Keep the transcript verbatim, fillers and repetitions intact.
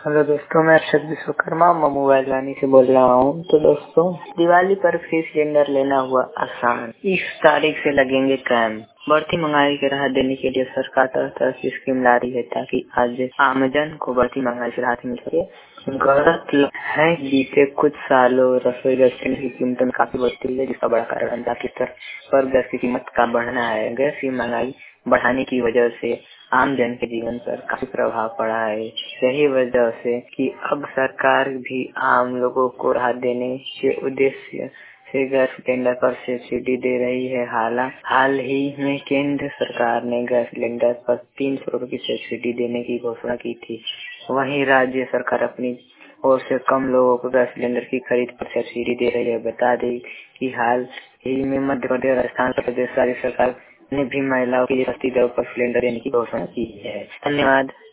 Hello दोस्तों, मैं अक्षत विश्वकर्मा मैं मोबाइल वानी से बोल रहा हूँ। तो दोस्तों, दिवाली पर फ्री सिलेंडर लेना हुआ आसान। इस तारीख से लगेंगे कैंप। बढ़ती महंगाई की राहत देने के लिए सरकार तरह तरह की स्कीम ला रही है ताकि आज आमजन को बढ़ती महंगाई से राहत मिल सके। गलत है, बीते कुछ सालों रसोई गैस की कीमतों में काफी बढ़ती है, जिसका बड़ा कारण अंतर्राष्ट्रीय स्तर पर गैस की कीमत का बढ़ना है। गैस की महंगाई बढ़ाने की वजह से आम जन के जीवन पर काफी प्रभाव पड़ा है। यही वजह से कि अब सरकार भी आम लोगों को राहत देने के उद्देश्य से गैस सिलेंडर पर सब्सिडी दे रही है। हाल हाल ही में केंद्र सरकार ने गैस सिलेंडर पर तीन सौ रूपये की सब्सिडी देने की घोषणा की थी। वहीं राज्य सरकार अपनी ओर से कम लोगों को गैस सिलेंडर की खरीद पर सब्सिडी दे रही है। बता दें कि हाल ही में मध्य प्रदेश, राजस्थान, उत्तर प्रदेश राज्य सरकार ने भी महिलाओं के लिए सस्ती दरों पर सिलेंडर देने की घोषणा की है। धन्यवाद।